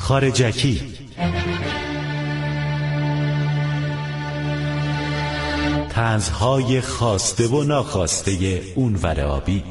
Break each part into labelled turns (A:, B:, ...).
A: خارجکی. طنزهای خواسته و ناخواسته اونور آبی.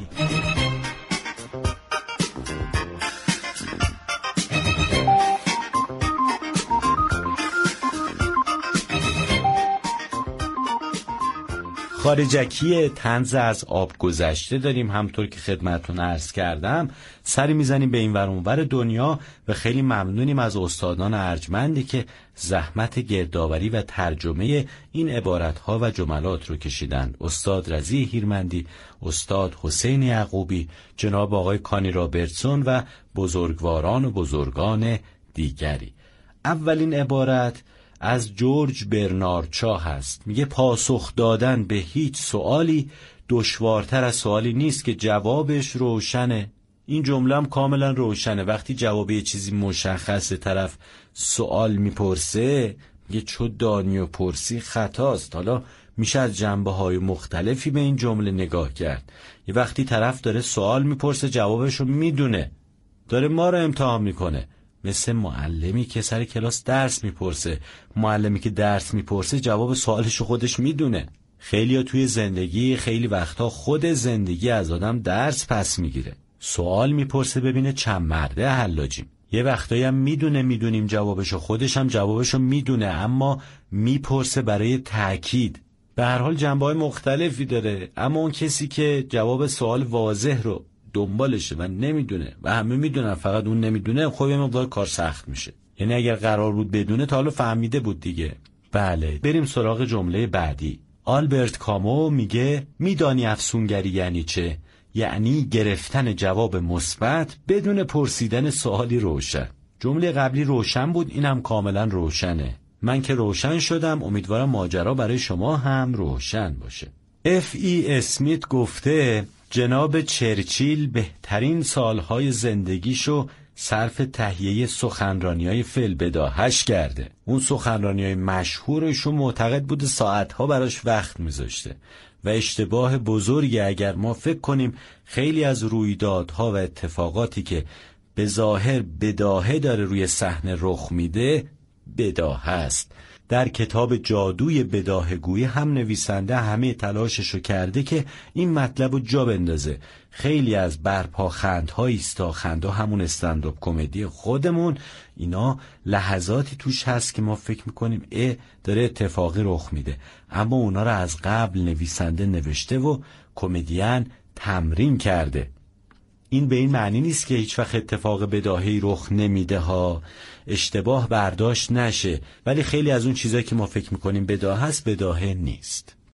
A: خارجکی طنز از آب گذشته داریم. همطور که خدمتتون عرض کردم سری میزنیم به این ور اون ور دنیا و خیلی ممنونیم از استادان ارجمندی که زحمت گردآوری و ترجمه این عبارتها و جملات رو کشیدن. استاد رضی هیرمندی، استاد حسین یعقوبی، جناب آقای کانی رابرتسون و بزرگواران و بزرگان دیگری. اولین عبارت از جورج برنارد شا هست. میگه پاسخ دادن به هیچ سوالی دشوارتر از سوالی نیست که جوابش روشنه. این جمله هم کاملا روشنه. وقتی جواب یه چیزی مشخصه طرف سوال میپرسه میگه چو دانی و پرسی خطاست. حالا میشه از جنبه‌های مختلفی به این جمله نگاه کرد. یه وقتی طرف داره سوال میپرسه جوابش رو میدونه، داره ما رو امتحان میکنه، مثل معلمی که سر کلاس درس میپرسه. معلمی که درس میپرسه جواب سوالش رو خودش میدونه. خیلی توی زندگی خیلی وقتا خود زندگی از آدم درس پس میگیره. سوال میپرسه ببینه چند مرده حلاجیم. یه وقتایی هم میدونیم جوابشو، خودش هم جوابشو میدونه، اما میپرسه برای تأکید. به هر حال جنبه‌های مختلفی داره، اما اون کسی که جواب سوال واضح رو دنبالشه و نمیدونه و همه میدونن فقط اون نمیدونه، خب یه مقدار کار سخت میشه. یعنی اگر قرار بود بدونه تا حالا فهمیده بود دیگه. بله، بریم سراغ جمله بعدی. آلبرت کامو میگه میدانی افسونگری یعنی چه؟ یعنی گرفتن جواب مثبت بدون پرسیدن سوالی روشن. جمله قبلی روشن بود، اینم کاملا روشنه. من که روشن شدم، امیدوارم ماجرا برای شما هم روشن باشه. اف ای اسمیت گفته جناب چرچیل بهترین سالهای زندگیشو صرف تهیه سخنرانی‌های فی‌البداهه‌اش کرده. اون سخنرانی‌های مشهورشو معتقد بوده ساعتها براش وقت میذاشته و اشتباه بزرگی اگر ما فکر کنیم خیلی از رویدادها و اتفاقاتی که به ظاهر بداهه داره روی صحنه رخ میده بداهه است. در کتاب جادوی بداهه‌گویی هم نویسنده همه تلاششو کرده که این مطلب رو جا بندازه. خیلی از برپاخندها، ایستاخندها، همون استندآپ کمدی خودمون، اینا لحظاتی توش هست که ما فکر میکنیم داره اتفاقی رخ میده، اما اونا رو از قبل نویسنده نوشته و کمدین تمرین کرده. این به این معنی نیست که هیچ وقت اتفاق بداهه‌ای رخ نمیده ها، اشتباه برداشت نشه، ولی خیلی از اون چیزایی که ما فکر میکنیم بداهه است بداهه نیست.